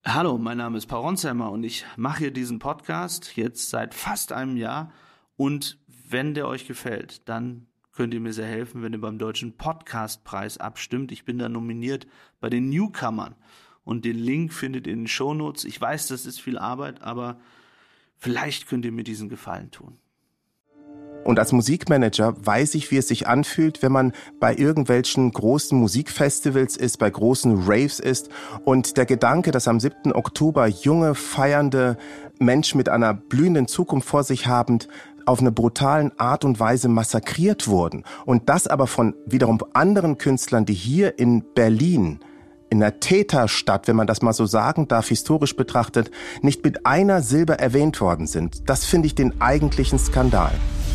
Hallo, mein Name ist Paul Ronsheimer und ich mache hier diesen Podcast jetzt seit fast einem Jahr. Und wenn der euch gefällt, dann könnt ihr mir sehr helfen, wenn ihr beim Deutschen Podcastpreis abstimmt. Ich bin da nominiert bei den Newcomern und den Link findet ihr in den Shownotes. Ich weiß, das ist viel Arbeit, aber vielleicht könnt ihr mir diesen Gefallen tun. Und als Musikmanager weiß ich, wie es sich anfühlt, wenn man bei irgendwelchen großen Musikfestivals ist, bei großen Raves ist und der Gedanke, dass am 7. Oktober junge, feiernde Menschen mit einer blühenden Zukunft vor sich habend auf eine brutalen Art und Weise massakriert wurden. Und das aber von wiederum anderen Künstlern, die hier in Berlin, in der Täterstadt, wenn man das mal so sagen darf, historisch betrachtet, nicht mit einer Silbe erwähnt worden sind. Das finde ich den eigentlichen Skandal.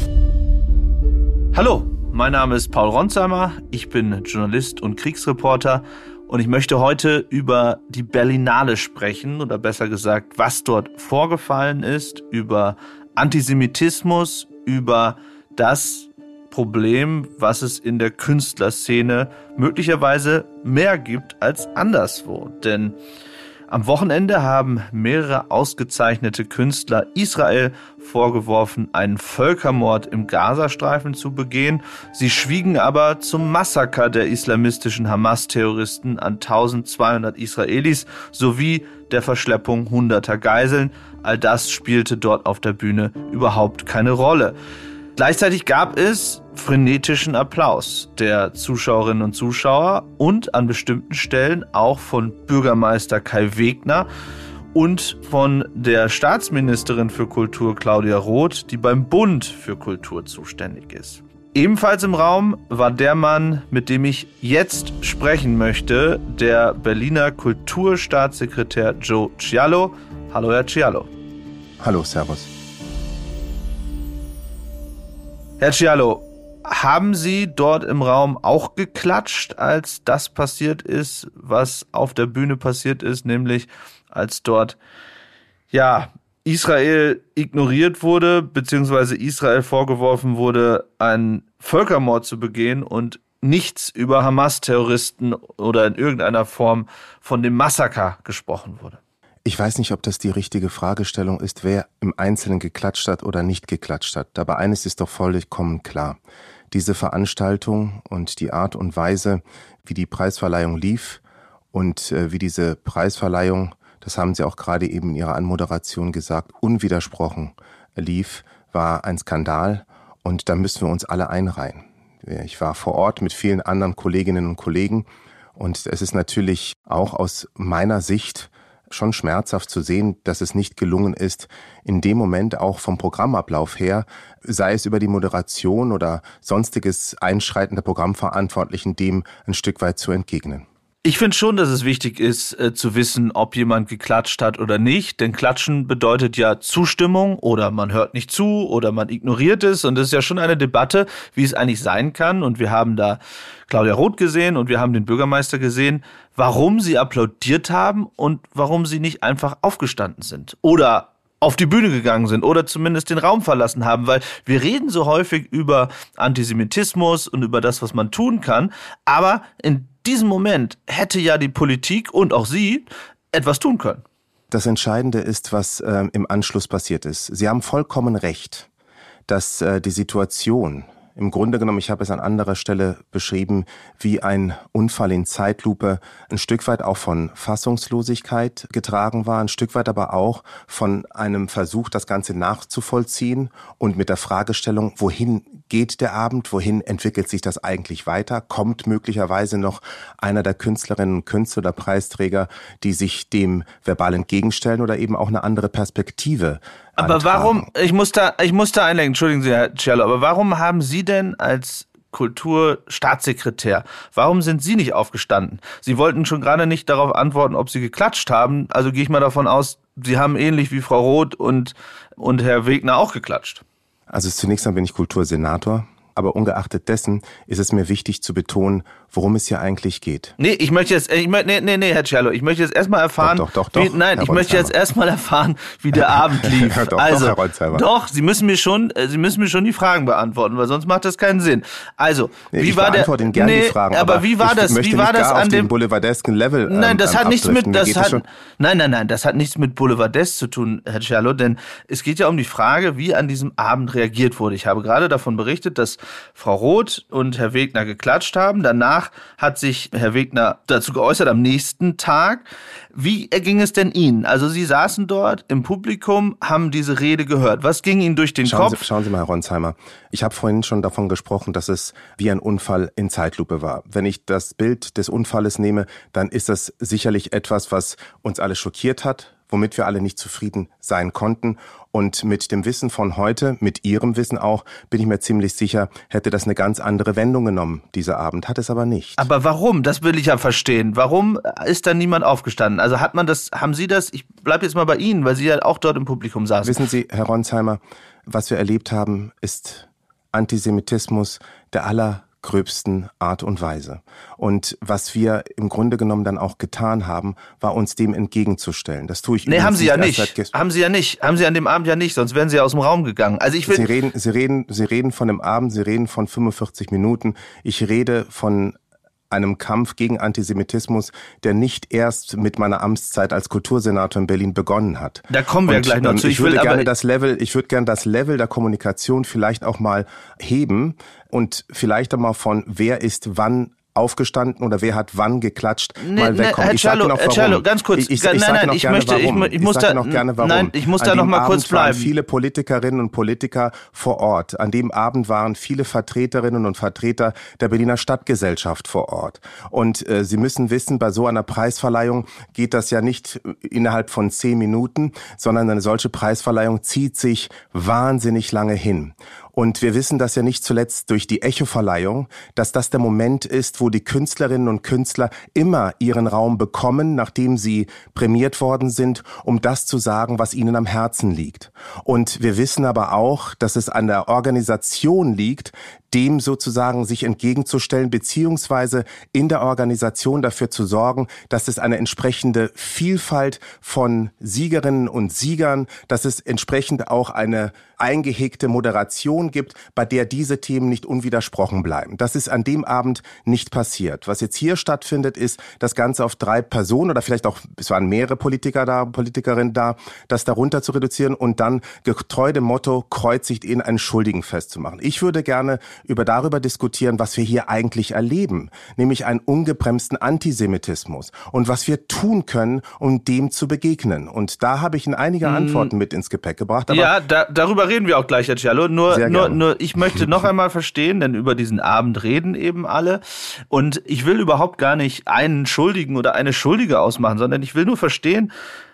Hallo, mein Name ist Paul Ronsheimer, ich bin Journalist und Kriegsreporter und ich möchte heute über die Berlinale sprechen oder besser gesagt, was dort vorgefallen ist, über Antisemitismus, über das Problem, was es in der Künstlerszene möglicherweise mehr gibt als anderswo. Denn am Wochenende haben mehrere ausgezeichnete Künstler Israel vorgeworfen, einen Völkermord im Gazastreifen zu begehen. Sie schwiegen aber zum Massaker der islamistischen Hamas-Terroristen an 1200 Israelis sowie der Verschleppung hunderter Geiseln. All das spielte dort auf der Bühne überhaupt keine Rolle. Gleichzeitig gab es frenetischen Applaus der Zuschauerinnen und Zuschauer und an bestimmten Stellen auch von Bürgermeister Kai Wegner und von der Staatsministerin für Kultur Claudia Roth, die beim Bund für Kultur zuständig ist. Ebenfalls im Raum war der Mann, mit dem ich jetzt sprechen möchte, der Berliner Kulturstaatssekretär Joe Cialo. Hallo, Herr Cialo. Hallo, servus. Herr Cialo, haben Sie dort im Raum auch geklatscht, als das passiert ist, was auf der Bühne passiert ist, nämlich als dort Israel ignoriert wurde, beziehungsweise Israel vorgeworfen wurde, einen Völkermord zu begehen und nichts über Hamas-Terroristen oder in irgendeiner Form von dem Massaker gesprochen wurde? Ich weiß nicht, ob das die richtige Fragestellung ist, wer im Einzelnen geklatscht hat oder nicht geklatscht hat. Aber eines ist doch vollkommen klar. Diese Veranstaltung und die Art und Weise, wie die Preisverleihung lief und wie diese Preisverleihung, das haben Sie auch gerade eben in Ihrer Anmoderation gesagt, unwidersprochen lief, war ein Skandal und da müssen wir uns alle einreihen. Ich war vor Ort mit vielen anderen Kolleginnen und Kollegen und es ist natürlich auch aus meiner Sicht schon schmerzhaft zu sehen, dass es nicht gelungen ist, in dem Moment auch vom Programmablauf her, sei es über die Moderation oder sonstiges Einschreiten der Programmverantwortlichen, dem ein Stück weit zu entgegnen. Ich finde schon, dass es wichtig ist, zu wissen, ob jemand geklatscht hat oder nicht. Denn Klatschen bedeutet ja Zustimmung oder man hört nicht zu oder man ignoriert es. Und das ist ja schon eine Debatte, wie es eigentlich sein kann. Und wir haben da Claudia Roth gesehen und wir haben den Bürgermeister gesehen, warum sie applaudiert haben und warum sie nicht einfach aufgestanden sind oder auf die Bühne gegangen sind oder zumindest den Raum verlassen haben, weil wir reden so häufig über Antisemitismus und über das, was man tun kann, aber in diesem Moment hätte ja die Politik und auch Sie etwas tun können. Das Entscheidende ist, was im Anschluss passiert ist. Sie haben vollkommen recht, dass die Situation im Grunde genommen, ich habe es an anderer Stelle beschrieben, wie ein Unfall in Zeitlupe, ein Stück weit auch von Fassungslosigkeit getragen war, ein Stück weit aber auch von einem Versuch, das Ganze nachzuvollziehen und mit der Fragestellung, wohin geht der Abend, wohin entwickelt sich das eigentlich weiter, kommt möglicherweise noch einer der Künstlerinnen und Künstler oder Preisträger, die sich dem verbal entgegenstellen oder eben auch eine andere Perspektive aber antragen. Warum, ich muss da einlenken, entschuldigen Sie, Herr Cialo, aber warum haben Sie denn als Kulturstaatssekretär, warum sind Sie nicht aufgestanden? Sie wollten schon gerade nicht darauf antworten, ob Sie geklatscht haben, also gehe ich mal davon aus, Sie haben ähnlich wie Frau Roth und Herr Wegner auch geklatscht. Also zunächst mal bin ich Kultursenator. Aber ungeachtet dessen ist es mir wichtig zu betonen, worum es hier eigentlich geht. Nee, Herr Cialo, ich möchte jetzt erstmal erfahren, ich möchte jetzt erstmal erfahren, wie der Abend lief. Herr Ronsheimer. Doch, Sie müssen mir schon die Fragen beantworten, weil sonst macht das keinen Sinn. Also, wie war der? Ich gerne die Fragen, aber wie war das? Wie war das an dem boulevardesken Level? Nein, das hat nichts mit das hat nichts mit Boulevardesk zu tun, Herr Cialo, denn es geht ja um die Frage, wie an diesem Abend reagiert wurde. Ich habe gerade davon berichtet, dass Frau Roth und Herr Wegner geklatscht haben. Danach hat sich Herr Wegner dazu geäußert am nächsten Tag. Wie erging es denn Ihnen? Also Sie saßen dort im Publikum, haben diese Rede gehört. Was ging Ihnen durch den Kopf? Schauen Sie mal, Herr Ronsheimer. Ich habe vorhin schon davon gesprochen, dass es wie ein Unfall in Zeitlupe war. Wenn ich das Bild des Unfalles nehme, dann ist das sicherlich etwas, was uns alle schockiert hat, womit wir alle nicht zufrieden sein konnten. Und mit dem Wissen von heute, mit Ihrem Wissen auch, bin ich mir ziemlich sicher, hätte das eine ganz andere Wendung genommen, dieser Abend. Hat es aber nicht. Aber warum? Das will ich ja verstehen. Warum ist da niemand aufgestanden? Also haben Sie das, ich bleibe jetzt mal bei Ihnen, weil Sie ja auch dort im Publikum saßen. Wissen Sie, Herr Ronsheimer, was wir erlebt haben, ist Antisemitismus der allergröbsten Art und Weise. Und was wir im Grunde genommen dann auch getan haben, war uns dem entgegenzustellen. Das tue ich übrigens haben Sie ja nicht. Haben Sie an dem Abend ja nicht, sonst wären Sie ja aus dem Raum gegangen. Also ich will Sie reden von dem Abend, Sie reden von 45 Minuten. Ich rede von einem Kampf gegen Antisemitismus, der nicht erst mit meiner Amtszeit als Kultursenator in Berlin begonnen hat. Da kommen wir gleich noch zu. Ich würde gerne das Level der Kommunikation vielleicht auch mal heben und vielleicht einmal von wer ist wann aufgestanden oder wer hat wann geklatscht, mal wegkommen. Herr Cialo, ganz kurz. Ich muss da noch mal kurz bleiben. Waren viele Politikerinnen und Politiker vor Ort. An dem Abend waren viele Vertreterinnen und Vertreter der Berliner Stadtgesellschaft vor Ort. Und Sie müssen wissen, bei so einer Preisverleihung geht das ja nicht innerhalb von 10 Minuten, sondern eine solche Preisverleihung zieht sich wahnsinnig lange hin. Und wir wissen das ja nicht zuletzt durch die Echo-Verleihung, dass das der Moment ist, wo die Künstlerinnen und Künstler immer ihren Raum bekommen, nachdem sie prämiert worden sind, um das zu sagen, was ihnen am Herzen liegt. Und wir wissen aber auch, dass es an der Organisation liegt, dem sozusagen sich entgegenzustellen, beziehungsweise in der Organisation dafür zu sorgen, dass es eine entsprechende Vielfalt von Siegerinnen und Siegern, dass es entsprechend auch eine eingehegte Moderation gibt, bei der diese Themen nicht unwidersprochen bleiben. Das ist an dem Abend nicht passiert. Was jetzt hier stattfindet, ist das Ganze auf 3 Personen oder vielleicht auch, es waren mehrere Politikerinnen da, das darunter zu reduzieren und dann getreu dem Motto, kreuzigt ihn einen Schuldigen festzumachen. Ich würde gerne darüber diskutieren, was wir hier eigentlich erleben, nämlich einen ungebremsten Antisemitismus und was wir tun können, um dem zu begegnen. Und da habe ich Ihnen einige Antworten mit ins Gepäck gebracht. Aber ja, darüber reden wir auch gleich, Herr Cialo. Nur, ich möchte noch einmal verstehen, denn über diesen Abend reden eben alle. Und ich will überhaupt gar nicht einen Schuldigen oder eine Schuldige ausmachen, sondern ich will nur verstehen,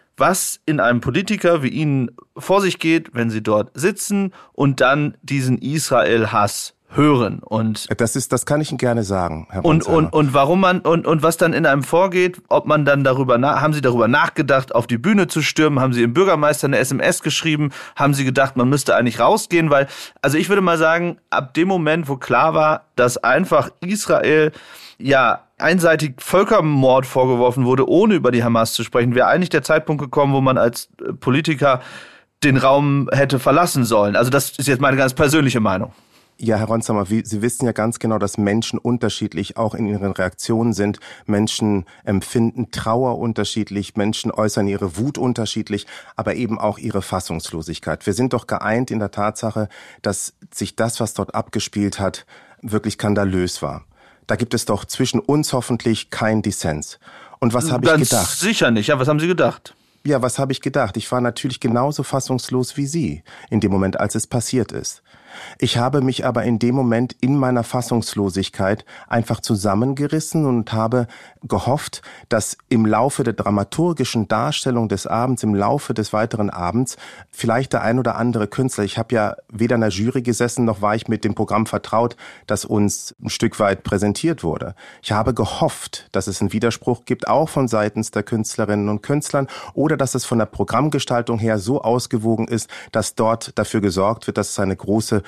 was in einem Politiker wie Ihnen vor sich geht, wenn Sie dort sitzen und dann diesen Israel-Hass hören. Und das kann ich Ihnen gerne sagen, Herr Ronsheimer. Und warum und was dann in einem vorgeht, ob man dann haben Sie darüber nachgedacht, auf die Bühne zu stürmen, haben Sie dem Bürgermeister eine SMS geschrieben, haben Sie gedacht, man müsste eigentlich rausgehen, weil, also ich würde mal sagen, ab dem Moment, wo klar war, dass einfach Israel, einseitig Völkermord vorgeworfen wurde, ohne über die Hamas zu sprechen, wäre eigentlich der Zeitpunkt gekommen, wo man als Politiker den Raum hätte verlassen sollen. Also das ist jetzt meine ganz persönliche Meinung. Ja, Herr Ronsheimer, Sie wissen ja ganz genau, dass Menschen unterschiedlich auch in ihren Reaktionen sind. Menschen empfinden Trauer unterschiedlich, Menschen äußern ihre Wut unterschiedlich, aber eben auch ihre Fassungslosigkeit. Wir sind doch geeint in der Tatsache, dass sich das, was dort abgespielt hat, wirklich skandalös war. Da gibt es doch zwischen uns hoffentlich keinen Dissens. Und was habe ich gedacht? Sicher nicht. Ja, was haben Sie gedacht? Ja, was habe ich gedacht? Ich war natürlich genauso fassungslos wie Sie in dem Moment, als es passiert ist. Ich habe mich aber in dem Moment in meiner Fassungslosigkeit einfach zusammengerissen und habe gehofft, dass im Laufe der dramaturgischen Darstellung des Abends, im Laufe des weiteren Abends, vielleicht der ein oder andere Künstler, ich habe ja weder in der Jury gesessen, noch war ich mit dem Programm vertraut, das uns ein Stück weit präsentiert wurde. Ich habe gehofft, dass es einen Widerspruch gibt, auch von seitens der Künstlerinnen und Künstlern, oder dass es von der Programmgestaltung her so ausgewogen ist, dass dort dafür gesorgt wird, dass es eine große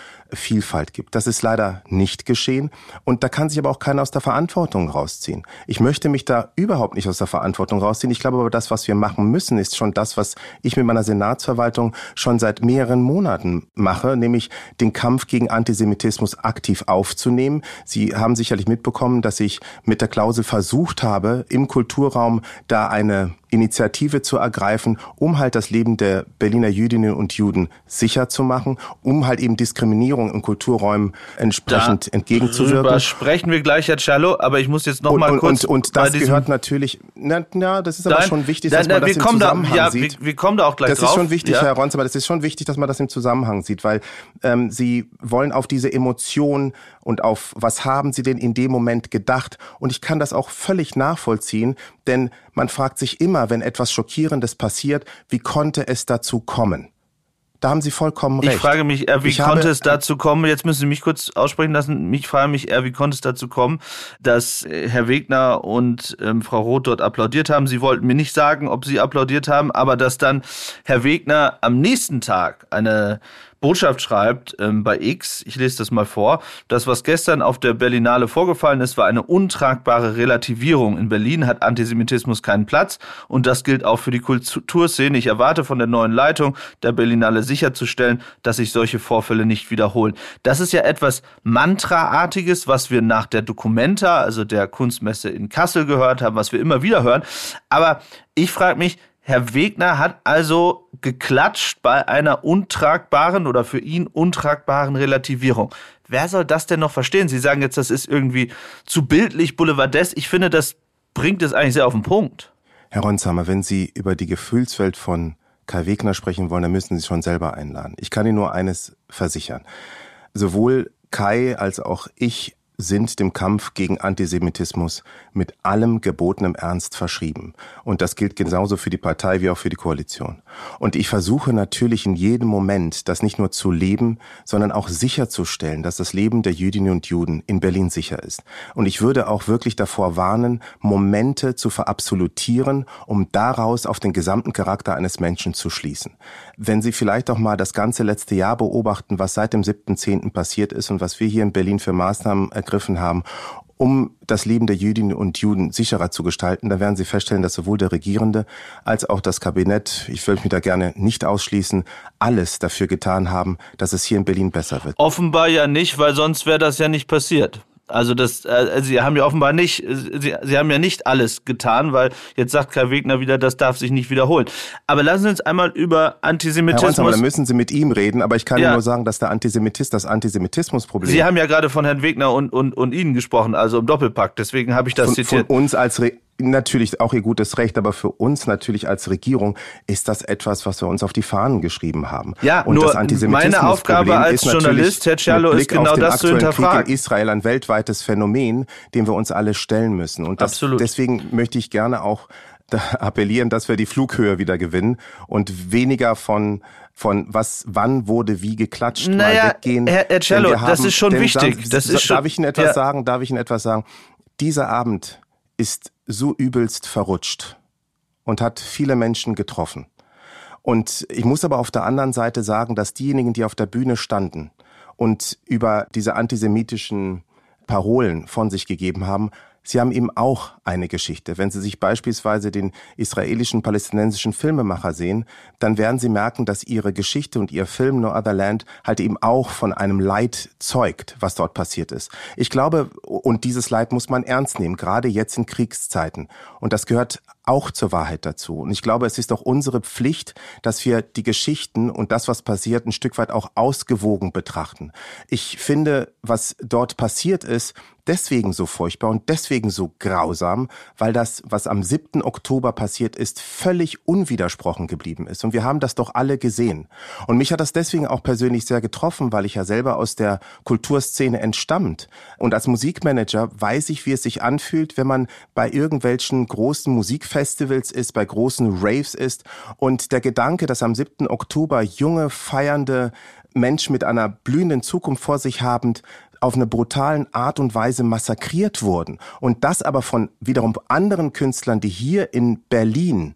Vielfalt gibt. Das ist leider nicht geschehen und da kann sich aber auch keiner aus der Verantwortung rausziehen. Ich möchte mich da überhaupt nicht aus der Verantwortung rausziehen. Ich glaube aber, das, was wir machen müssen, ist schon das, was ich mit meiner Senatsverwaltung schon seit mehreren Monaten mache, nämlich den Kampf gegen Antisemitismus aktiv aufzunehmen. Sie haben sicherlich mitbekommen, dass ich mit der Klausel versucht habe, im Kulturraum da eine Initiative zu ergreifen, um halt das Leben der Berliner Jüdinnen und Juden sicher zu machen, um halt eben Diskriminierung in Kulturräumen entsprechend entgegenzuwirken. Darüber sprechen wir gleich, Herr Cello, aber ich muss jetzt noch mal kurz... Und das gehört natürlich... das ist aber schon wichtig, dass man das im Zusammenhang sieht. Wir kommen da auch gleich drauf. Das ist schon wichtig, Herr Ronz, aber das ist schon wichtig, dass man das im Zusammenhang sieht, weil Sie wollen auf diese Emotion und auf was haben Sie denn in dem Moment gedacht? Und ich kann das auch völlig nachvollziehen, denn man fragt sich immer, wenn etwas Schockierendes passiert, wie konnte es dazu kommen? Da haben Sie vollkommen recht. Ich frage mich eher, wie konnte es dazu kommen, jetzt müssen Sie mich kurz aussprechen lassen, ich frage mich eher, wie konnte es dazu kommen, dass Herr Wegner und Frau Roth dort applaudiert haben. Sie wollten mir nicht sagen, ob Sie applaudiert haben, aber dass dann Herr Wegner am nächsten Tag eine Botschaft schreibt bei X, ich lese das mal vor, das, was gestern auf der Berlinale vorgefallen ist, war eine untragbare Relativierung. In Berlin hat Antisemitismus keinen Platz und das gilt auch für die Kulturszene. Ich erwarte von der neuen Leitung der Berlinale sicherzustellen, dass sich solche Vorfälle nicht wiederholen. Das ist ja etwas Mantraartiges, was wir nach der Documenta, also der Kunstmesse in Kassel gehört haben, was wir immer wieder hören. Aber ich frage mich, Herr Wegner hat also geklatscht bei einer untragbaren oder für ihn untragbaren Relativierung. Wer soll das denn noch verstehen? Sie sagen jetzt, das ist irgendwie zu bildlich, boulevardesk. Ich finde, das bringt es eigentlich sehr auf den Punkt. Herr Ronsheimer, wenn Sie über die Gefühlswelt von Kai Wegner sprechen wollen, dann müssen Sie schon selber einladen. Ich kann Ihnen nur eines versichern. Sowohl Kai als auch ich sind dem Kampf gegen Antisemitismus mit allem gebotenem Ernst verschrieben. Und das gilt genauso für die Partei wie auch für die Koalition. Und ich versuche natürlich in jedem Moment, das nicht nur zu leben, sondern auch sicherzustellen, dass das Leben der Jüdinnen und Juden in Berlin sicher ist. Und ich würde auch wirklich davor warnen, Momente zu verabsolutieren, um daraus auf den gesamten Charakter eines Menschen zu schließen. Wenn Sie vielleicht auch mal das ganze letzte Jahr beobachten, was seit dem 7.10. passiert ist und was wir hier in Berlin für Maßnahmen ergriffen haben, um das Leben der Jüdinnen und Juden sicherer zu gestalten, dann werden Sie feststellen, dass sowohl der Regierende als auch das Kabinett, ich will mich da gerne nicht ausschließen, alles dafür getan haben, dass es hier in Berlin besser wird. Offenbar ja nicht, weil sonst wäre das ja nicht passiert. Also Sie haben ja offenbar nicht, Sie haben ja nicht alles getan, weil jetzt sagt Kai Wegner wieder, das darf sich nicht wiederholen. Aber lassen Sie uns einmal über Antisemitismus... Herr Ronsheimer, da müssen Sie mit ihm reden, aber ich kann Ihnen nur sagen, dass das Antisemitismusproblem... Sie haben ja gerade von Herrn Wegner und Ihnen gesprochen, also im Doppelpack, deswegen habe ich das zitiert. Von uns als natürlich auch Ihr gutes Recht, aber für uns natürlich als Regierung ist das etwas, was wir uns auf die Fahnen geschrieben haben. Ja, und nur das meine Aufgabe als Journalist, Herr Cello, ist genau das zu hinterfragen. Krieg in Israel ein weltweites Phänomen, dem wir uns alle stellen müssen. Und deswegen möchte ich gerne auch appellieren, dass wir die Flughöhe wieder gewinnen und weniger von wann wurde wie geklatscht, mal weggehen. Herr Cello, das ist schon wichtig. Darf ich Ihnen etwas sagen? Dieser Abend ist so übelst verrutscht und hat viele Menschen getroffen. Und ich muss aber auf der anderen Seite sagen, dass diejenigen, die auf der Bühne standen und über diese antisemitischen Parolen von sich gegeben haben, sie haben eben auch eine Geschichte. Wenn Sie sich beispielsweise den israelischen palästinensischen Filmemacher sehen, dann werden Sie merken, dass Ihre Geschichte und Ihr Film No Other Land halt eben auch von einem Leid zeugt, was dort passiert ist. Ich glaube, und dieses Leid muss man ernst nehmen, gerade jetzt in Kriegszeiten. Und das gehört auch zur Wahrheit dazu. Und ich glaube, es ist auch unsere Pflicht, dass wir die Geschichten und das, was passiert, ein Stück weit auch ausgewogen betrachten. Ich finde, was dort passiert ist, deswegen so furchtbar und deswegen so grausam, weil das, was am 7. Oktober passiert ist, völlig unwidersprochen geblieben ist. Und wir haben das doch alle gesehen. Und mich hat das deswegen auch persönlich sehr getroffen, weil ich ja selber aus der Kulturszene entstammt. Und als Musikmanager weiß ich, wie es sich anfühlt, wenn man bei irgendwelchen großen Musikfestivals ist, bei großen Raves ist. Und der Gedanke, dass am 7. Oktober junge, feiernde Menschen mit einer blühenden Zukunft vor sich habend auf eine brutalen Art und Weise massakriert wurden. Und das aber von wiederum anderen Künstlern, die hier in Berlin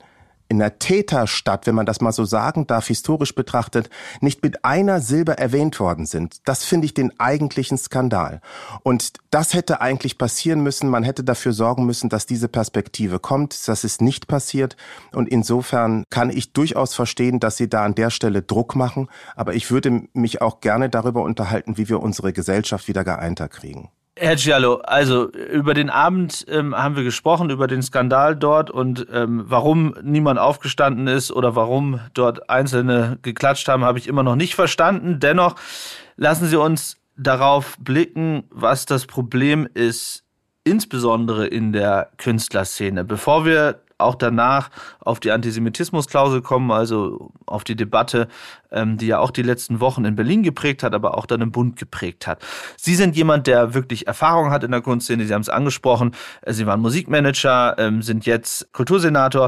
in der Täterstadt, wenn man das mal so sagen darf, historisch betrachtet, nicht mit einer Silbe erwähnt worden sind. Das finde ich den eigentlichen Skandal. Und das hätte eigentlich passieren müssen. Man hätte dafür sorgen müssen, dass diese Perspektive kommt. Das ist nicht passiert. Und insofern kann ich durchaus verstehen, dass Sie da an der Stelle Druck machen. Aber ich würde mich auch gerne darüber unterhalten, wie wir unsere Gesellschaft wieder geeinter kriegen. Herr Giallo, also über den Abend haben wir gesprochen, über den Skandal dort und warum niemand aufgestanden ist oder warum dort Einzelne geklatscht haben, habe ich immer noch nicht verstanden. Dennoch lassen Sie uns darauf blicken, was das Problem ist, insbesondere in der Künstlerszene. Bevor wir auch danach auf die Antisemitismusklausel kommen, also auf die Debatte, die ja auch die letzten Wochen in Berlin geprägt hat, aber auch dann im Bund geprägt hat. Sie sind jemand, der wirklich Erfahrung hat in der Kunstszene. Sie haben es angesprochen. Sie waren Musikmanager, sind jetzt Kultursenator.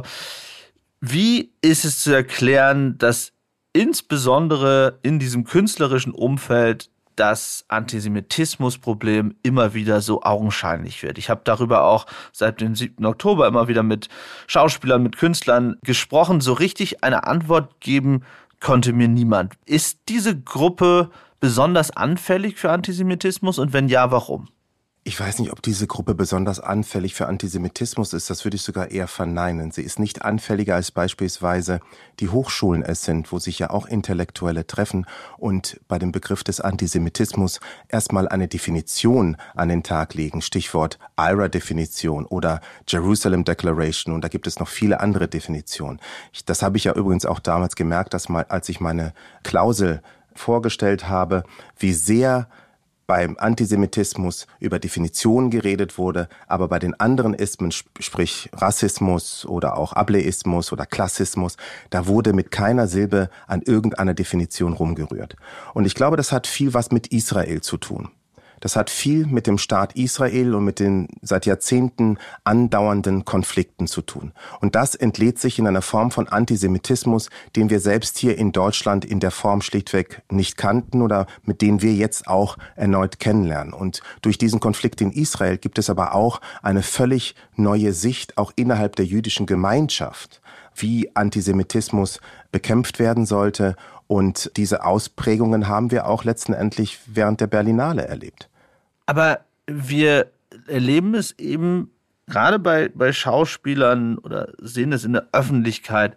Wie ist es zu erklären, dass insbesondere in diesem künstlerischen Umfeld das Antisemitismusproblem immer wieder so augenscheinlich wird? Ich habe darüber auch seit dem 7. Oktober immer wieder mit Schauspielern, mit Künstlern gesprochen. So richtig eine Antwort geben konnte mir niemand. Ist diese Gruppe besonders anfällig für Antisemitismus und wenn ja, warum? Ich weiß nicht, ob diese Gruppe besonders anfällig für Antisemitismus ist. Das würde ich sogar eher verneinen. Sie ist nicht anfälliger als beispielsweise die Hochschulen es sind, wo sich ja auch Intellektuelle treffen und bei dem Begriff des Antisemitismus erstmal eine Definition an den Tag legen. Stichwort IHRA-Definition oder Jerusalem Declaration. Und da gibt es noch viele andere Definitionen. Das habe ich ja übrigens auch damals gemerkt, als ich meine Klausel vorgestellt habe, wie sehr beim Antisemitismus über Definitionen geredet wurde, aber bei den anderen Ismen, sprich Rassismus oder auch Ableismus oder Klassismus, da wurde mit keiner Silbe an irgendeiner Definition rumgerührt. Und ich glaube, das hat viel was mit Israel zu tun. Das hat viel mit dem Staat Israel und mit den seit Jahrzehnten andauernden Konflikten zu tun. Und das entlädt sich in einer Form von Antisemitismus, den wir selbst hier in Deutschland in der Form schlichtweg nicht kannten oder mit denen wir jetzt auch erneut kennenlernen. Und durch diesen Konflikt in Israel gibt es aber auch eine völlig neue Sicht, auch innerhalb der jüdischen Gemeinschaft, wie Antisemitismus bekämpft werden sollte. Und diese Ausprägungen haben wir auch letztendlich während der Berlinale erlebt. Aber wir erleben es eben gerade bei Schauspielern oder sehen es in der Öffentlichkeit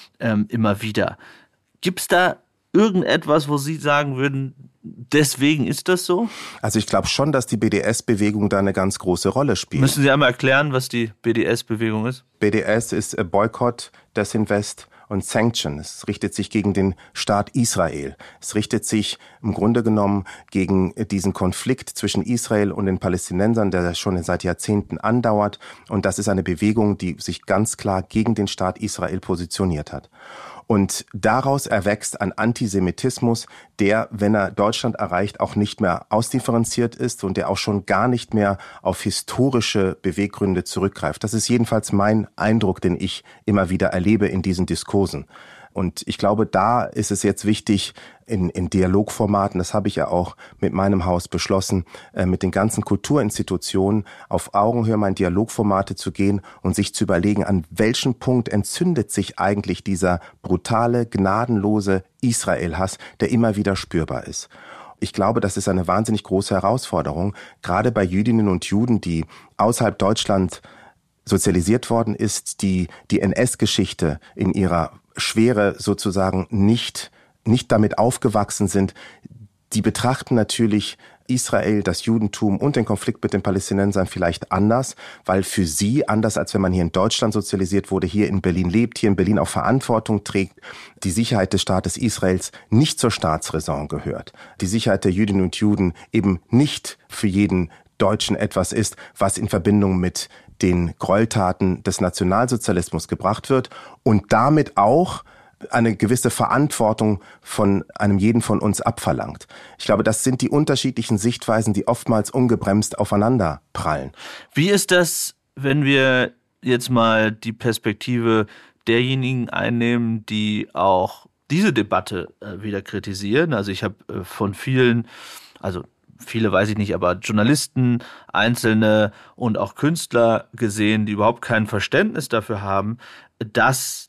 immer wieder. Gibt es da irgendetwas, wo Sie sagen würden, deswegen ist das so? Also ich glaube schon, dass die BDS-Bewegung da eine ganz große Rolle spielt. Müssen Sie einmal erklären, was die BDS-Bewegung ist? BDS ist Boycott, Disinvest und Sanction. Es richtet sich gegen den Staat Israel. Es richtet sich im Grunde genommen gegen diesen Konflikt zwischen Israel und den Palästinensern, der schon seit Jahrzehnten andauert. Und das ist eine Bewegung, die sich ganz klar gegen den Staat Israel positioniert hat. Und daraus erwächst ein Antisemitismus, der, wenn er Deutschland erreicht, auch nicht mehr ausdifferenziert ist und der auch schon gar nicht mehr auf historische Beweggründe zurückgreift. Das ist jedenfalls mein Eindruck, den ich immer wieder erlebe in diesen Diskursen. Und ich glaube, da ist es jetzt wichtig, in Dialogformaten, das habe ich ja auch mit meinem Haus beschlossen, mit den ganzen Kulturinstitutionen auf Augenhöhe mal in Dialogformate zu gehen und sich zu überlegen, an welchem Punkt entzündet sich eigentlich dieser brutale, gnadenlose Israel-Hass, der immer wieder spürbar ist. Ich glaube, das ist eine wahnsinnig große Herausforderung, gerade bei Jüdinnen und Juden, die außerhalb Deutschland sozialisiert worden ist, die NS-Geschichte in ihrer Schwere sozusagen nicht damit aufgewachsen sind, die betrachten natürlich Israel, das Judentum und den Konflikt mit den Palästinensern vielleicht anders, weil für sie, anders als wenn man hier in Deutschland sozialisiert wurde, hier in Berlin lebt, hier in Berlin auch Verantwortung trägt, die Sicherheit des Staates Israels nicht zur Staatsräson gehört. Die Sicherheit der Jüdinnen und Juden eben nicht für jeden Deutschen etwas ist, was in Verbindung mit den Gräueltaten des Nationalsozialismus gebracht wird und damit auch eine gewisse Verantwortung von einem jeden von uns abverlangt. Ich glaube, das sind die unterschiedlichen Sichtweisen, die oftmals ungebremst aufeinander prallen. Wie ist das, wenn wir jetzt mal die Perspektive derjenigen einnehmen, die auch diese Debatte wieder kritisieren? Also ich habe von vielen, also viele weiß ich nicht, aber Journalisten, Einzelne und auch Künstler gesehen, die überhaupt kein Verständnis dafür haben, dass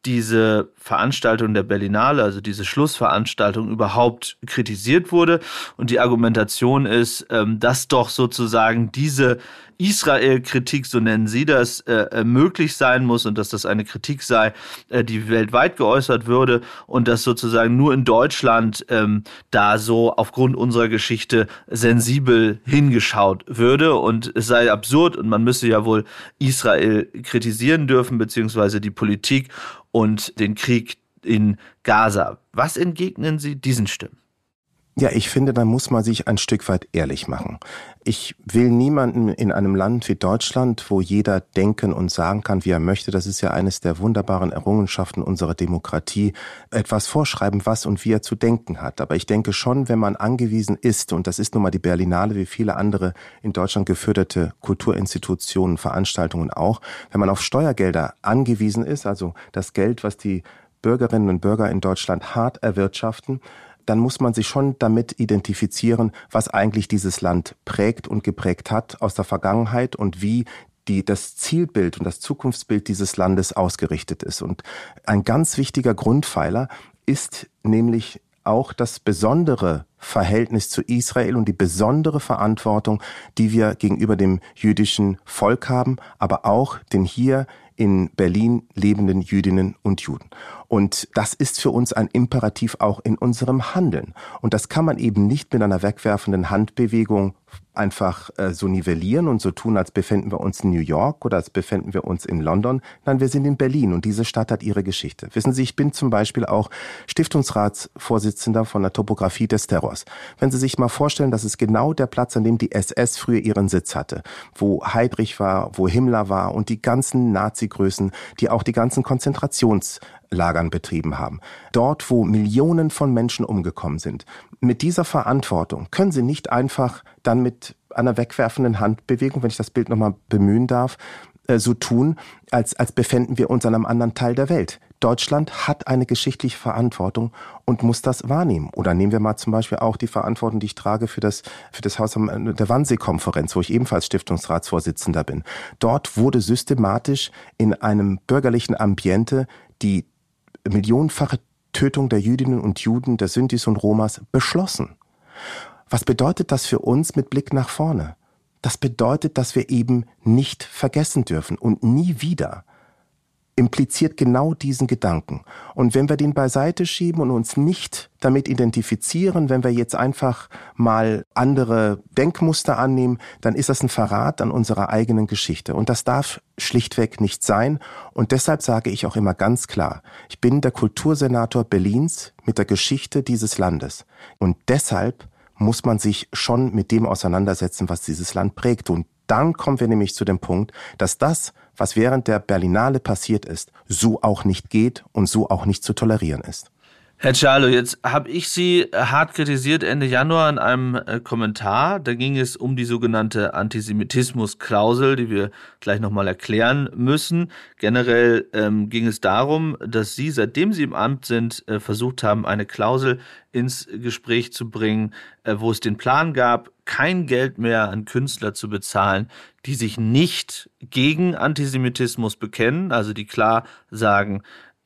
diese Veranstaltung der Berlinale, also diese Schlussveranstaltung, überhaupt kritisiert wurde. Und die Argumentation ist, dass doch sozusagen diese Israel-Kritik, so nennen Sie das, möglich sein muss und dass das eine Kritik sei, die weltweit geäußert würde und dass sozusagen nur in Deutschland da so aufgrund unserer Geschichte sensibel hingeschaut würde und es sei absurd und man müsse ja wohl Israel kritisieren dürfen, beziehungsweise die Politik und den Krieg in Gaza. Was entgegnen Sie diesen Stimmen? Ja, ich finde, da muss man sich ein Stück weit ehrlich machen. Ich will niemanden in einem Land wie Deutschland, wo jeder denken und sagen kann, wie er möchte, das ist ja eines der wunderbaren Errungenschaften unserer Demokratie, etwas vorschreiben, was und wie er zu denken hat. Aber ich denke schon, wenn man angewiesen ist, und das ist nun mal die Berlinale, wie viele andere in Deutschland geförderte Kulturinstitutionen, Veranstaltungen auch, wenn man auf Steuergelder angewiesen ist, also das Geld, was die Bürgerinnen und Bürger in Deutschland hart erwirtschaften, dann muss man sich schon damit identifizieren, was eigentlich dieses Land prägt und geprägt hat aus der Vergangenheit und wie das Zielbild und das Zukunftsbild dieses Landes ausgerichtet ist. Und ein ganz wichtiger Grundpfeiler ist nämlich auch das besondere Verhältnis zu Israel und die besondere Verantwortung, die wir gegenüber dem jüdischen Volk haben, aber auch den hier in Berlin lebenden Jüdinnen und Juden. Und das ist für uns ein Imperativ auch in unserem Handeln. Und das kann man eben nicht mit einer wegwerfenden Handbewegung einfach so nivellieren und so tun, als befänden wir uns in New York oder als befänden wir uns in London. Nein, wir sind in Berlin und diese Stadt hat ihre Geschichte. Wissen Sie, ich bin zum Beispiel auch Stiftungsratsvorsitzender von der Topographie des Terrors. Wenn Sie sich mal vorstellen, das ist genau der Platz, an dem die SS früher ihren Sitz hatte, wo Heydrich war, wo Himmler war und die ganzen Nazi-Größen, die auch die ganzen Konzentrationslagern betrieben haben. Dort, wo Millionen von Menschen umgekommen sind. Mit dieser Verantwortung können Sie nicht einfach dann mit einer wegwerfenden Handbewegung, wenn ich das Bild nochmal bemühen darf, so tun, als befänden wir uns an einem anderen Teil der Welt. Deutschland hat eine geschichtliche Verantwortung und muss das wahrnehmen. Oder nehmen wir mal zum Beispiel auch die Verantwortung, die ich trage für das Haus der Wannsee-Konferenz, wo ich ebenfalls Stiftungsratsvorsitzender bin. Dort wurde systematisch in einem bürgerlichen Ambiente die millionenfache Tötung der Jüdinnen und Juden, der Sintis und Romas beschlossen. Was bedeutet das für uns mit Blick nach vorne? Das bedeutet, dass wir eben nicht vergessen dürfen und nie wieder. Impliziert genau diesen Gedanken. Und wenn wir den beiseite schieben und uns nicht damit identifizieren, wenn wir jetzt einfach mal andere Denkmuster annehmen, dann ist das ein Verrat an unserer eigenen Geschichte. Und das darf schlichtweg nicht sein. Und deshalb sage ich auch immer ganz klar, ich bin der Kultursenator Berlins mit der Geschichte dieses Landes. Und deshalb muss man sich schon mit dem auseinandersetzen, was dieses Land prägt. Und dann kommen wir nämlich zu dem Punkt, dass das, was während der Berlinale passiert ist, so auch nicht geht und so auch nicht zu tolerieren ist. Herr Tschalo, jetzt habe ich Sie hart kritisiert Ende Januar in einem Kommentar. Da ging es um die sogenannte Antisemitismus-Klausel, die wir gleich nochmal erklären müssen. Generell ging es darum, dass Sie, seitdem Sie im Amt sind, versucht haben, eine Klausel ins Gespräch zu bringen, wo es den Plan gab, kein Geld mehr an Künstler zu bezahlen, die sich nicht gegen Antisemitismus bekennen, also die klar sagen,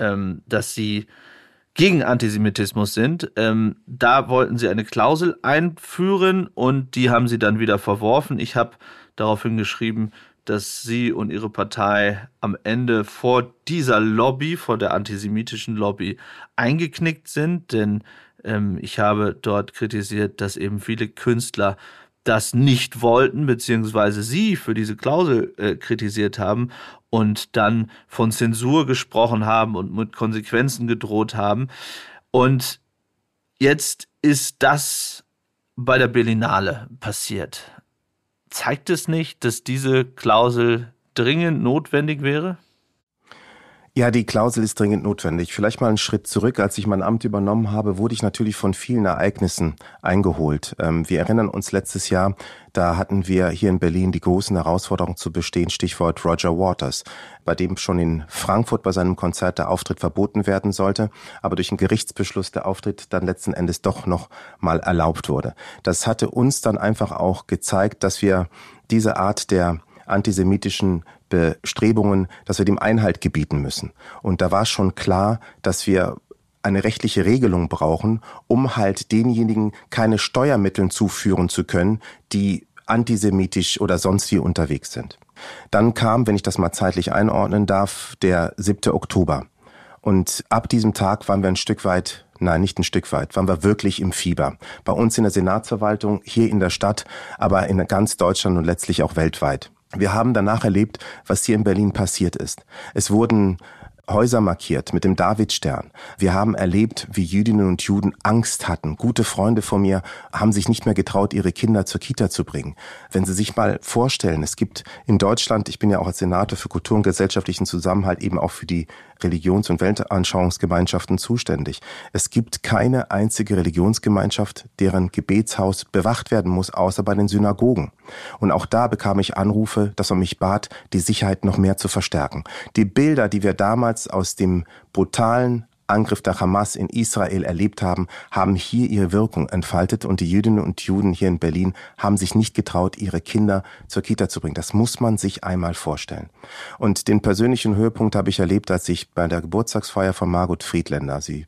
dass sie gegen Antisemitismus sind. Da wollten sie eine Klausel einführen und die haben sie dann wieder verworfen. Ich habe daraufhin geschrieben, dass Sie und Ihre Partei am Ende vor dieser Lobby, vor der antisemitischen Lobby, eingeknickt sind, denn ich habe dort kritisiert, dass eben viele Künstler das nicht wollten, beziehungsweise Sie für diese Klausel kritisiert haben und dann von Zensur gesprochen haben und mit Konsequenzen gedroht haben. Und jetzt ist das bei der Berlinale passiert. Zeigt es nicht, dass diese Klausel dringend notwendig wäre? Ja, die Klausel ist dringend notwendig. Vielleicht mal einen Schritt zurück. Als ich mein Amt übernommen habe, wurde ich natürlich von vielen Ereignissen eingeholt. Wir erinnern uns letztes Jahr, da hatten wir hier in Berlin die großen Herausforderungen zu bestehen, Stichwort Roger Waters, bei dem schon in Frankfurt bei seinem Konzert der Auftritt verboten werden sollte, aber durch einen Gerichtsbeschluss der Auftritt dann letzten Endes doch noch mal erlaubt wurde. Das hatte uns dann einfach auch gezeigt, dass wir diese Art der antisemitischen Bestrebungen, dass wir dem Einhalt gebieten müssen. Und da war schon klar, dass wir eine rechtliche Regelung brauchen, um halt denjenigen keine Steuermittel zuführen zu können, die antisemitisch oder sonst wie unterwegs sind. Dann kam, wenn ich das mal zeitlich einordnen darf, der 7. Oktober. Und ab diesem Tag waren wir nicht ein Stück weit, waren wir wirklich im Fieber. Bei uns in der Senatsverwaltung, hier in der Stadt, aber in ganz Deutschland und letztlich auch weltweit. Wir haben danach erlebt, was hier in Berlin passiert ist. Es wurden Häuser markiert mit dem Davidstern. Wir haben erlebt, wie Jüdinnen und Juden Angst hatten. Gute Freunde von mir haben sich nicht mehr getraut, ihre Kinder zur Kita zu bringen. Wenn Sie sich mal vorstellen, es gibt in Deutschland, ich bin ja auch als Senator für Kultur und gesellschaftlichen Zusammenhalt eben auch für die Religions- und Weltanschauungsgemeinschaften zuständig. Es gibt keine einzige Religionsgemeinschaft, deren Gebetshaus bewacht werden muss, außer bei den Synagogen. Und auch da bekam ich Anrufe, dass man mich bat, die Sicherheit noch mehr zu verstärken. Die Bilder, die wir damals aus dem brutalen Angriff der Hamas in Israel erlebt haben, haben hier ihre Wirkung entfaltet und die Jüdinnen und Juden hier in Berlin haben sich nicht getraut, ihre Kinder zur Kita zu bringen. Das muss man sich einmal vorstellen. Und den persönlichen Höhepunkt habe ich erlebt, als ich bei der Geburtstagsfeier von Margot Friedländer, ich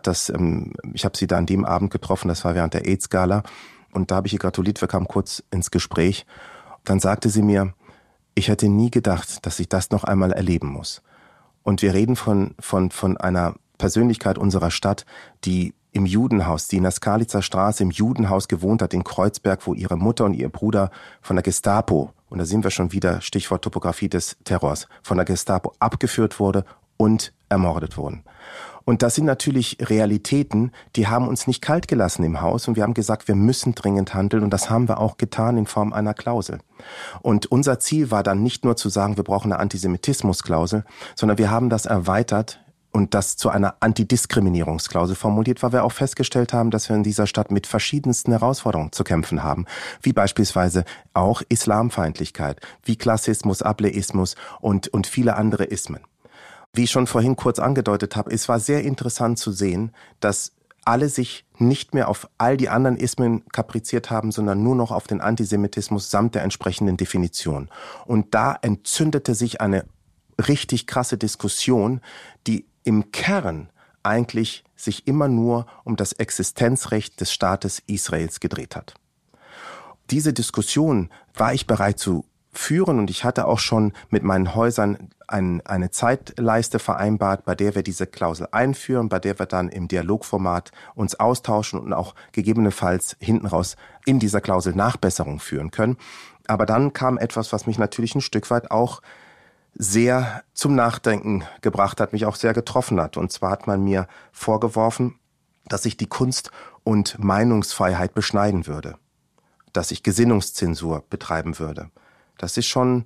habe sie da an dem Abend getroffen, das war während der AIDS-Gala, und da habe ich ihr gratuliert, wir kamen kurz ins Gespräch. Dann sagte sie mir, ich hätte nie gedacht, dass ich das noch einmal erleben muss. Und wir reden von einer Persönlichkeit unserer Stadt, die im Judenhaus, die in der Skalitzer Straße im Judenhaus gewohnt hat, in Kreuzberg, wo ihre Mutter und ihr Bruder von der Gestapo, und da sind wir schon wieder, Stichwort Topografie des Terrors, von der Gestapo abgeführt wurde und ermordet wurden. Und das sind natürlich Realitäten, die haben uns nicht kalt gelassen im Haus und wir haben gesagt, wir müssen dringend handeln und das haben wir auch getan in Form einer Klausel. Und unser Ziel war dann nicht nur zu sagen, wir brauchen eine Antisemitismusklausel, sondern wir haben das erweitert und das zu einer Antidiskriminierungsklausel formuliert, weil wir auch festgestellt haben, dass wir in dieser Stadt mit verschiedensten Herausforderungen zu kämpfen haben, wie beispielsweise auch Islamfeindlichkeit, wie Klassismus, Ableismus und viele andere Ismen. Wie ich schon vorhin kurz angedeutet habe, es war sehr interessant zu sehen, dass alle sich nicht mehr auf all die anderen Ismen kapriziert haben, sondern nur noch auf den Antisemitismus samt der entsprechenden Definition. Und da entzündete sich eine richtig krasse Diskussion, die im Kern eigentlich sich immer nur um das Existenzrecht des Staates Israels gedreht hat. Diese Diskussion war ich bereit zu führen und ich hatte auch schon mit meinen Häusern eine Zeitleiste vereinbart, bei der wir diese Klausel einführen, bei der wir dann im Dialogformat uns austauschen und auch gegebenenfalls hinten raus in dieser Klausel Nachbesserung führen können. Aber dann kam etwas, was mich natürlich ein Stück weit auch sehr zum Nachdenken gebracht hat, mich auch sehr getroffen hat. Und zwar hat man mir vorgeworfen, dass ich die Kunst- und Meinungsfreiheit beschneiden würde, dass ich Gesinnungszensur betreiben würde. Das sind schon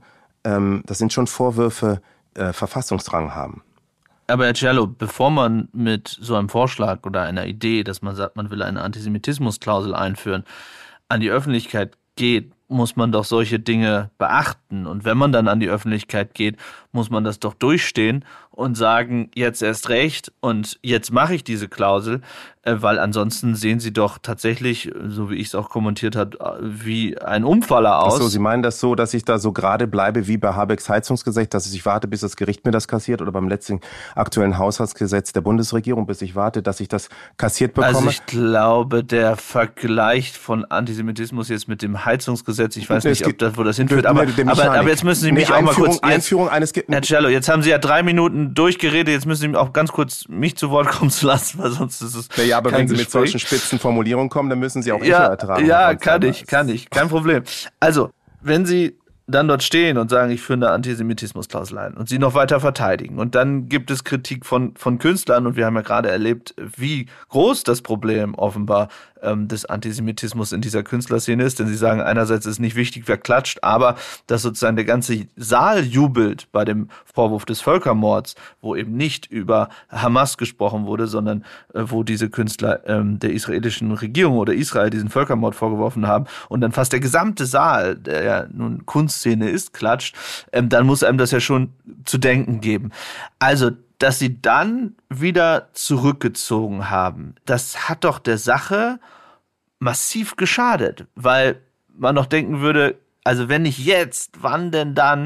Vorwürfe, Verfassungsrang haben. Aber Herr Cello, bevor man mit so einem Vorschlag oder einer Idee, dass man sagt, man will eine Antisemitismusklausel einführen, an die Öffentlichkeit geht, muss man doch solche Dinge beachten. Und wenn man dann an die Öffentlichkeit geht, muss man das doch durchstehen und sagen, jetzt erst recht und jetzt mache ich diese Klausel, weil ansonsten sehen sie doch tatsächlich, so wie ich es auch kommentiert habe, wie ein Umfaller aus. Ach so, Sie meinen das so, dass ich da so gerade bleibe wie bei Habecks Heizungsgesetz, dass ich warte, bis das Gericht mir das kassiert, oder beim letzten aktuellen Haushaltsgesetz der Bundesregierung, bis ich warte, dass ich das kassiert bekomme? Also ich glaube, der Vergleich von Antisemitismus jetzt mit dem Heizungsgesetz, ich weiß nicht, wo das hinführt, aber jetzt müssen Sie mich auch mal kurz... Herr Cello, jetzt haben Sie ja 3 Minuten durchgeredet, jetzt müssen Sie auch ganz kurz mich zu Wort kommen zu lassen, weil sonst ist es ja, aber wenn Sie mit solchen spitzen Formulierungen kommen, dann müssen Sie auch Echo ertragen. Ja, kann ich, kein Problem. Also, wenn Sie dann dort stehen und sagen, ich führe eine Antisemitismusklausel ein und sie noch weiter verteidigen. Und dann gibt es Kritik von Künstlern und wir haben ja gerade erlebt, wie groß das Problem offenbar des Antisemitismus in dieser Künstlerszene ist. Denn sie sagen, einerseits ist nicht wichtig, wer klatscht, aber dass sozusagen der ganze Saal jubelt bei dem Vorwurf des Völkermords, wo eben nicht über Hamas gesprochen wurde, sondern wo diese Künstler der israelischen Regierung oder Israel diesen Völkermord vorgeworfen haben und dann fast der gesamte Saal, der ja nun Kunstszene ist, klatscht, dann muss einem das ja schon zu denken geben. Also, dass sie dann wieder zurückgezogen haben, das hat doch der Sache massiv geschadet, weil man noch denken würde, also wenn nicht jetzt, wann denn dann?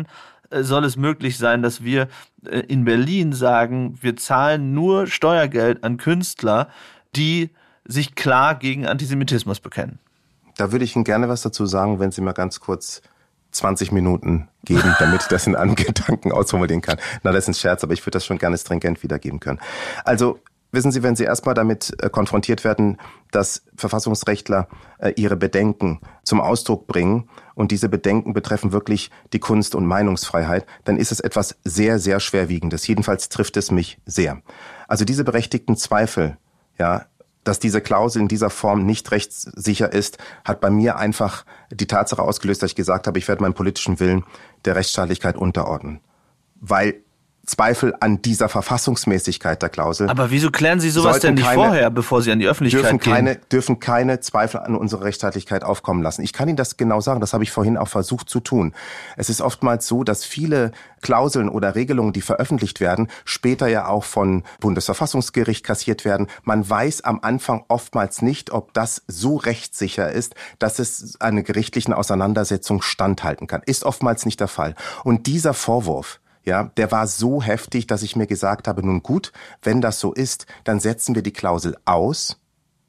soll es möglich sein, dass wir in Berlin sagen, wir zahlen nur Steuergeld an Künstler, die sich klar gegen Antisemitismus bekennen. Da würde ich Ihnen gerne was dazu sagen, wenn Sie mal ganz kurz 20 Minuten geben, damit ich das in einem Gedanken ausformulieren kann. Na, das ist ein Scherz, aber ich würde das schon gerne stringent wiedergeben können. Also, wissen Sie, wenn Sie erstmal damit konfrontiert werden, dass Verfassungsrechtler ihre Bedenken zum Ausdruck bringen und diese Bedenken betreffen wirklich die Kunst- und Meinungsfreiheit, dann ist es etwas sehr, sehr Schwerwiegendes. Jedenfalls trifft es mich sehr. Also diese berechtigten Zweifel, ja, dass diese Klausel in dieser Form nicht rechtssicher ist, hat bei mir einfach die Tatsache ausgelöst, dass ich gesagt habe, ich werde meinen politischen Willen der Rechtsstaatlichkeit unterordnen. Weil Zweifel an dieser Verfassungsmäßigkeit der Klausel. Aber wieso klären Sie sowas denn nicht vorher, bevor Sie an die Öffentlichkeit gehen? Dürfen keine Zweifel an unsere Rechtsstaatlichkeit aufkommen lassen. Ich kann Ihnen das genau sagen, das habe ich vorhin auch versucht zu tun. Es ist oftmals so, dass viele Klauseln oder Regelungen, die veröffentlicht werden, später ja auch von Bundesverfassungsgericht kassiert werden. Man weiß am Anfang oftmals nicht, ob das so rechtssicher ist, dass es einer gerichtlichen Auseinandersetzung standhalten kann. Ist oftmals nicht der Fall. Und dieser Vorwurf, ja, der war so heftig, dass ich mir gesagt habe, nun gut, wenn das so ist, dann setzen wir die Klausel aus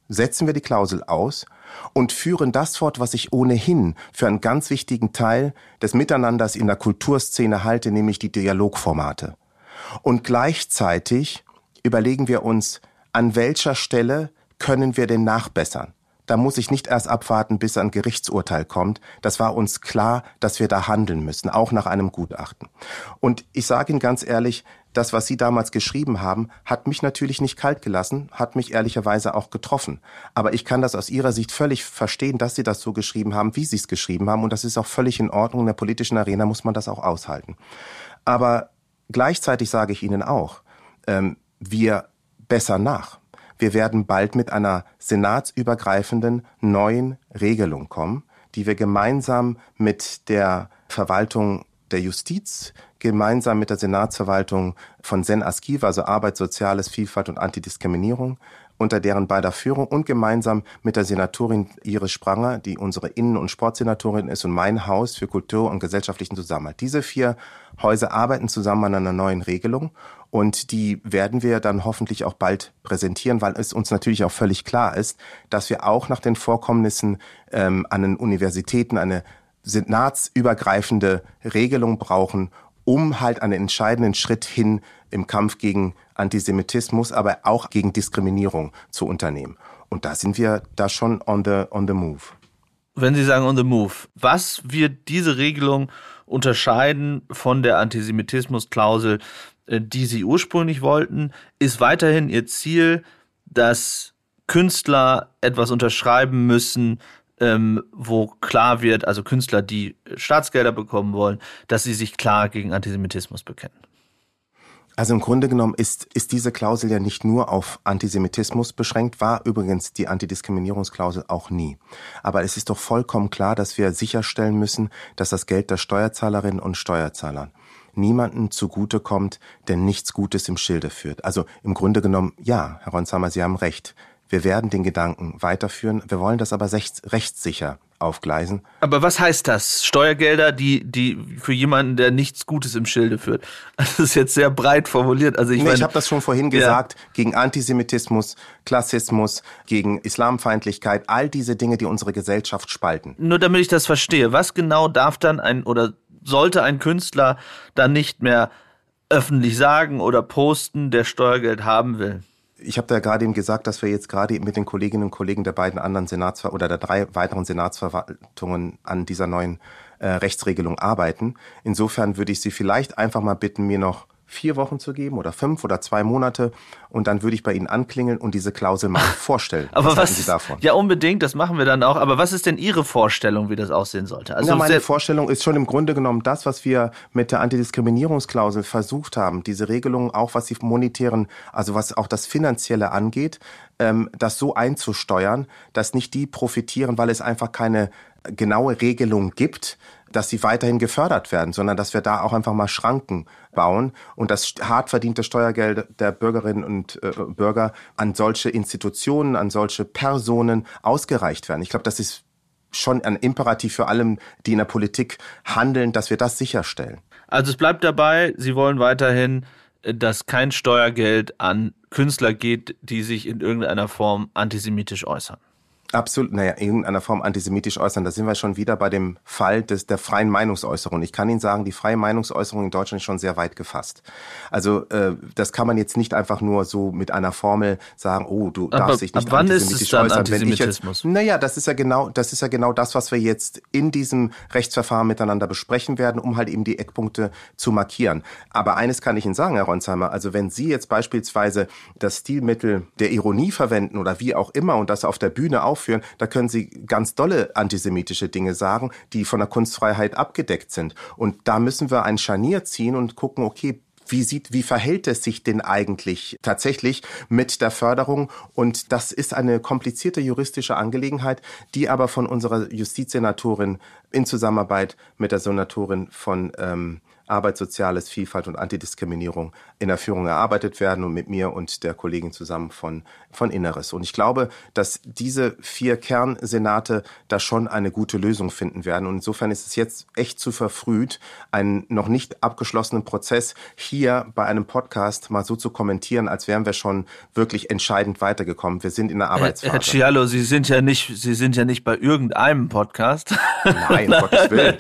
und führen das fort, was ich ohnehin für einen ganz wichtigen Teil des Miteinanders in der Kulturszene halte, nämlich die Dialogformate. Und gleichzeitig überlegen wir uns, an welcher Stelle können wir denn nachbessern? Da muss ich nicht erst abwarten, bis ein Gerichtsurteil kommt. Das war uns klar, dass wir da handeln müssen, auch nach einem Gutachten. Und ich sage Ihnen ganz ehrlich, das, was Sie damals geschrieben haben, hat mich natürlich nicht kalt gelassen, hat mich ehrlicherweise auch getroffen. Aber ich kann das aus Ihrer Sicht völlig verstehen, dass Sie das so geschrieben haben, wie Sie es geschrieben haben. Und das ist auch völlig in Ordnung. In der politischen Arena muss man das auch aushalten. Aber gleichzeitig sage ich Ihnen auch, wir bessern nach. Wir werden bald mit einer senatsübergreifenden neuen Regelung kommen, die wir gemeinsam mit der Verwaltung der Justiz, gemeinsam mit der Senatsverwaltung von Sen Askiva, also Arbeit, Soziales, Vielfalt und Antidiskriminierung, unter deren beider Führung und gemeinsam mit der Senatorin Iris Spranger, die unsere Innen- und Sportsenatorin ist, und mein Haus für Kultur und gesellschaftlichen Zusammenhalt. Diese 4 Häuser arbeiten zusammen an einer neuen Regelung und die werden wir dann hoffentlich auch bald präsentieren, weil es uns natürlich auch völlig klar ist, dass wir auch nach den Vorkommnissen an den Universitäten eine senatsübergreifende Regelung brauchen, um halt einen entscheidenden Schritt hin im Kampf gegen Antisemitismus, aber auch gegen Diskriminierung zu unternehmen. Und da sind wir da schon on the move. Wenn Sie sagen on the move, was wird diese Regelung unterscheiden von der Antisemitismusklausel, die Sie ursprünglich wollten? Ist weiterhin Ihr Ziel, dass Künstler etwas unterschreiben müssen, wo klar wird, also Künstler, die Staatsgelder bekommen wollen, dass sie sich klar gegen Antisemitismus bekennen? Also im Grunde genommen ist diese Klausel ja nicht nur auf Antisemitismus beschränkt, war übrigens die Antidiskriminierungsklausel auch nie. Aber es ist doch vollkommen klar, dass wir sicherstellen müssen, dass das Geld der Steuerzahlerinnen und Steuerzahler niemanden zugutekommt, der nichts Gutes im Schilde führt. Also im Grunde genommen, ja, Herr Ronsheimer, Sie haben recht. Wir werden den Gedanken weiterführen. Wir wollen das aber rechtssicher aufgleisen. Aber was heißt das? Steuergelder, die für jemanden, der nichts Gutes im Schilde führt. Das ist jetzt sehr breit formuliert. Also ich habe das schon vorhin gesagt, gegen Antisemitismus, Klassismus, gegen Islamfeindlichkeit, all diese Dinge, die unsere Gesellschaft spalten. Nur damit ich das verstehe, was genau darf dann sollte ein Künstler dann nicht mehr öffentlich sagen oder posten, der Steuergeld haben will? Ich habe da gerade eben gesagt, dass wir jetzt gerade mit den Kolleginnen und Kollegen der beiden anderen der 3 weiteren Senatsverwaltungen an dieser neuen Rechtsregelung arbeiten. Insofern würde ich Sie vielleicht einfach mal bitten, mir noch 4 Wochen zu geben oder 5 oder 2 Monate und dann würde ich bei Ihnen anklingeln und diese Klausel mal vorstellen. Aber was halten Sie davon? Ja, unbedingt, das machen wir dann auch. Aber was ist denn Ihre Vorstellung, wie das aussehen sollte? Also meine Vorstellung ist schon im Grunde genommen das, was wir mit der Antidiskriminierungsklausel versucht haben. Diese Regelungen, auch was die monetären, also was auch das Finanzielle angeht, das so einzusteuern, dass nicht die profitieren, weil es einfach keine genaue Regelung gibt, dass sie weiterhin gefördert werden, sondern dass wir da auch einfach mal Schranken bauen und das hart verdiente Steuergeld der Bürgerinnen und Bürger an solche Institutionen, an solche Personen ausgereicht werden. Ich glaube, das ist schon ein Imperativ für alle, die in der Politik handeln, dass wir das sicherstellen. Also es bleibt dabei, Sie wollen weiterhin, dass kein Steuergeld an Künstler geht, die sich in irgendeiner Form antisemitisch äußern. Absolut, in irgendeiner Form antisemitisch äußern. Da sind wir schon wieder bei dem Fall der freien Meinungsäußerung. Ich kann Ihnen sagen, die freie Meinungsäußerung in Deutschland ist schon sehr weit gefasst. Also das kann man jetzt nicht einfach nur so mit einer Formel sagen, oh, du darfst dich nicht antisemitisch äußern. Wann ist es dann Antisemitismus? Das ist ja genau das, was wir jetzt in diesem Rechtsverfahren miteinander besprechen werden, um halt eben die Eckpunkte zu markieren. Aber eines kann ich Ihnen sagen, Herr Ronsheimer, also wenn Sie jetzt beispielsweise das Stilmittel der Ironie verwenden oder wie auch immer und das auf der Bühne aufführen, da können Sie ganz dolle antisemitische Dinge sagen, die von der Kunstfreiheit abgedeckt sind. Und da müssen wir ein Scharnier ziehen und gucken, okay, wie verhält es sich denn eigentlich tatsächlich mit der Förderung? Und das ist eine komplizierte juristische Angelegenheit, die aber von unserer Justizsenatorin in Zusammenarbeit mit der Senatorin von Arbeit, Soziales, Vielfalt und Antidiskriminierung in der Führung erarbeitet werden und mit mir und der Kollegin zusammen von Inneres. Und ich glaube, dass diese 4 Kernsenate da schon eine gute Lösung finden werden. Und insofern ist es jetzt echt zu verfrüht, einen noch nicht abgeschlossenen Prozess hier bei einem Podcast mal so zu kommentieren, als wären wir schon wirklich entscheidend weitergekommen. Wir sind in der Arbeitsphase. Herr Schiallo, Sie sind ja nicht bei irgendeinem Podcast. Nein, um Gottes Willen.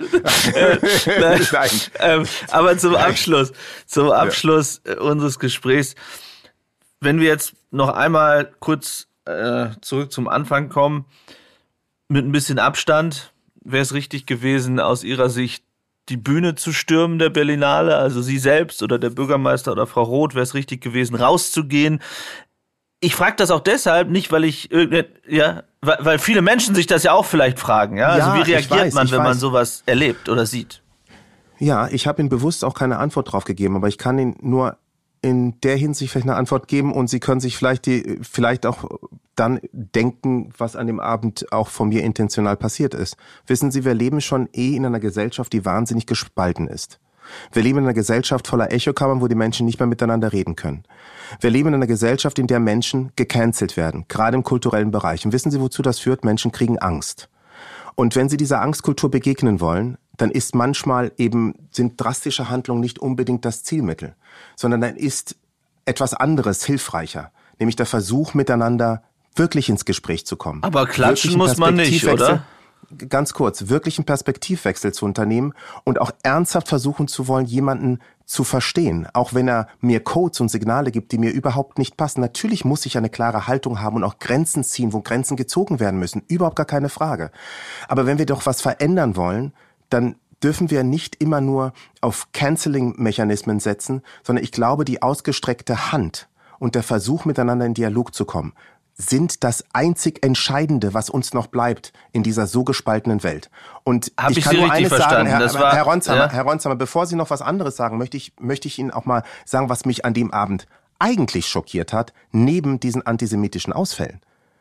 Nein. Aber zum Abschluss unseres Gesprächs, wenn wir jetzt noch einmal kurz zurück zum Anfang kommen, mit ein bisschen Abstand, wäre es richtig gewesen, aus Ihrer Sicht die Bühne zu stürmen der Berlinale, also Sie selbst oder der Bürgermeister oder Frau Roth, wäre es richtig gewesen, rauszugehen. Ich frage das auch deshalb, nicht weil weil viele Menschen sich das ja auch vielleicht fragen, ja? Also wie reagiert man, wenn man sowas erlebt oder sieht? Ja, ich habe Ihnen bewusst auch keine Antwort drauf gegeben, aber ich kann Ihnen nur in der Hinsicht vielleicht eine Antwort geben und Sie können sich vielleicht auch dann denken, was an dem Abend auch von mir intentional passiert ist. Wissen Sie, wir leben schon in einer Gesellschaft, die wahnsinnig gespalten ist. Wir leben in einer Gesellschaft voller Echokammern, wo die Menschen nicht mehr miteinander reden können. Wir leben in einer Gesellschaft, in der Menschen gecancelt werden, gerade im kulturellen Bereich. Und wissen Sie, wozu das führt? Menschen kriegen Angst. Und wenn Sie dieser Angstkultur begegnen wollen, dann ist sind drastische Handlungen nicht unbedingt das Zielmittel, sondern dann ist etwas anderes hilfreicher, nämlich der Versuch, miteinander wirklich ins Gespräch zu kommen. Aber klatschen muss man nicht, oder? Ganz kurz, wirklich einen Perspektivwechsel zu unternehmen und auch ernsthaft versuchen zu wollen, jemanden zu verstehen, auch wenn er mir Codes und Signale gibt, die mir überhaupt nicht passen. Natürlich muss ich eine klare Haltung haben und auch Grenzen ziehen, wo Grenzen gezogen werden müssen. Überhaupt gar keine Frage. Aber wenn wir doch was verändern wollen, dann dürfen wir nicht immer nur auf Canceling-Mechanismen setzen, sondern ich glaube, die ausgestreckte Hand und der Versuch, miteinander in Dialog zu kommen, sind das einzig Entscheidende, was uns noch bleibt in dieser so gespaltenen Welt. Und ich kann nur eines sagen, Herr Ronsheimer, bevor Sie noch was anderes sagen, möchte ich Ihnen auch mal sagen, was mich an dem Abend eigentlich schockiert hat, neben diesen antisemitischen Ausfällen.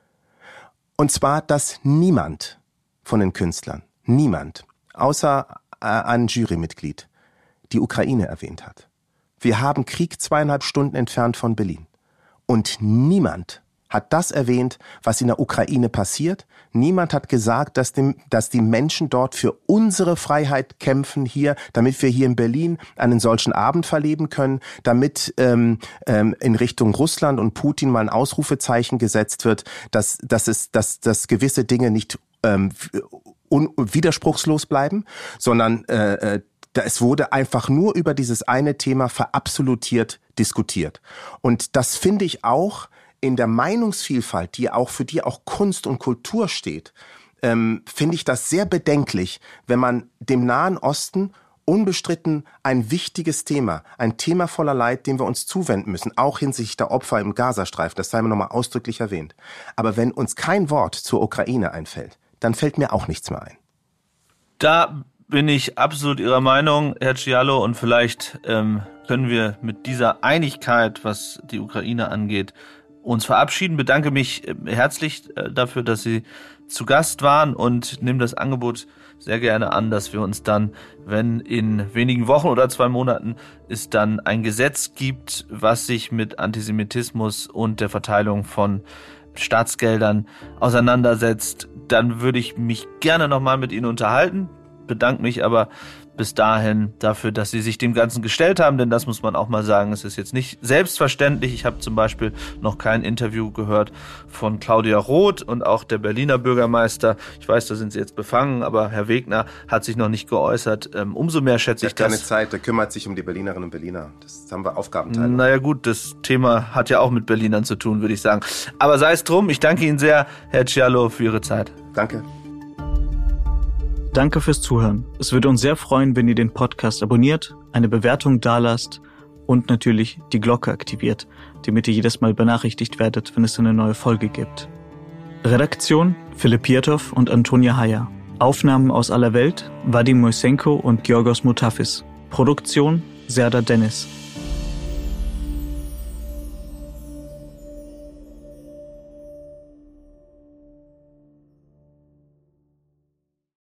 Und zwar, dass niemand von den Künstlern, niemand, außer ein Jurymitglied, die Ukraine erwähnt hat. Wir haben Krieg 2,5 Stunden entfernt von Berlin. Und niemand hat das erwähnt, was in der Ukraine passiert. Niemand hat gesagt, dass die Menschen dort für unsere Freiheit kämpfen hier, damit wir hier in Berlin einen solchen Abend verleben können, damit in Richtung Russland und Putin mal ein Ausrufezeichen gesetzt wird, dass gewisse Dinge nicht widerspruchslos bleiben, sondern es wurde einfach nur über dieses eine Thema verabsolutiert diskutiert. Und das finde ich auch in der Meinungsvielfalt, für die auch Kunst und Kultur steht, finde ich das sehr bedenklich, wenn man dem Nahen Osten unbestritten ein wichtiges Thema, ein Thema voller Leid, dem wir uns zuwenden müssen, auch hinsichtlich der Opfer im Gazastreifen, das sei mir nochmal ausdrücklich erwähnt. Aber wenn uns kein Wort zur Ukraine einfällt, dann fällt mir auch nichts mehr ein. Da bin ich absolut Ihrer Meinung, Herr Schiallo, und vielleicht können wir mit dieser Einigkeit, was die Ukraine angeht, uns verabschieden. Bedanke mich herzlich dafür, dass Sie zu Gast waren und nehme das Angebot sehr gerne an, dass wir uns dann, wenn in wenigen Wochen oder 2 Monaten es dann ein Gesetz gibt, was sich mit Antisemitismus und der Verteilung von Staatsgeldern auseinandersetzt, dann würde ich mich gerne nochmal mit Ihnen unterhalten. Bedanke mich aber bis dahin dafür, dass Sie sich dem Ganzen gestellt haben, denn das muss man auch mal sagen, es ist jetzt nicht selbstverständlich. Ich habe zum Beispiel noch kein Interview gehört von Claudia Roth und auch der Berliner Bürgermeister. Ich weiß, da sind Sie jetzt befangen, aber Herr Wegner hat sich noch nicht geäußert. Umso mehr schätze ich das. Keine Zeit, der kümmert sich um die Berlinerinnen und Berliner. Das haben wir Aufgabenteilung. Naja gut, das Thema hat ja auch mit Berlinern zu tun, würde ich sagen. Aber sei es drum, ich danke Ihnen sehr, Herr Cialo, für Ihre Zeit. Danke. Danke fürs Zuhören. Es würde uns sehr freuen, wenn ihr den Podcast abonniert, eine Bewertung dalasst und natürlich die Glocke aktiviert, damit ihr jedes Mal benachrichtigt werdet, wenn es eine neue Folge gibt. Redaktion Philipp Pietow und Antonia Heyer. Aufnahmen aus aller Welt Vadim Moisenko und Georgos Moutafis. Produktion Serdar Dennis.